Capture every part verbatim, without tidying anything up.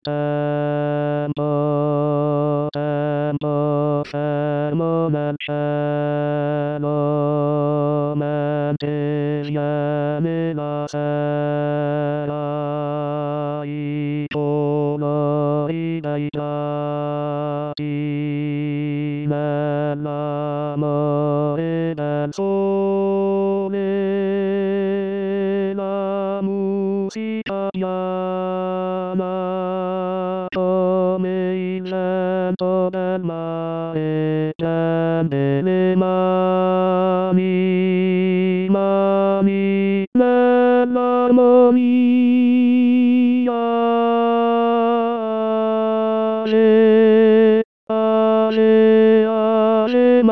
Tempo, tempo fenomen fenomen tiene la sera i colori dei piatti nell'amore del sole, la musica piana come il vento del mare, tende le mani, mani nell'armonia. Ale, ale, ale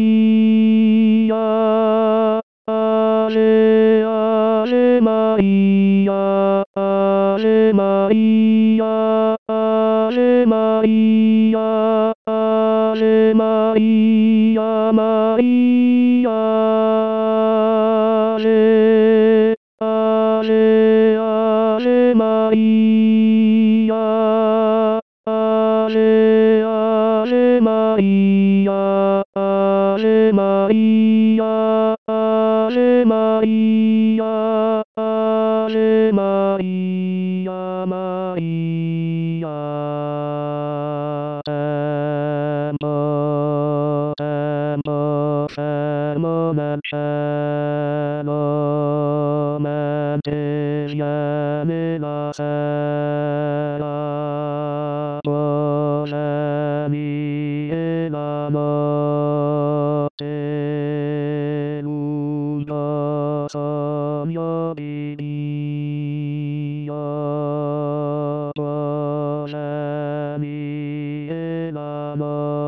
Maria, ale, ale Maria, ale Maria, ale Maria, ale Maria, Maria, ale, ale, ale Maria. Ale, ale Maria, ale Maria, ale Maria, ale Maria, Maria. Tempo, tempo, fenomen fenomen tiene la sera, volemi e la notte, lungo sogno di Dio, volemi e la notte.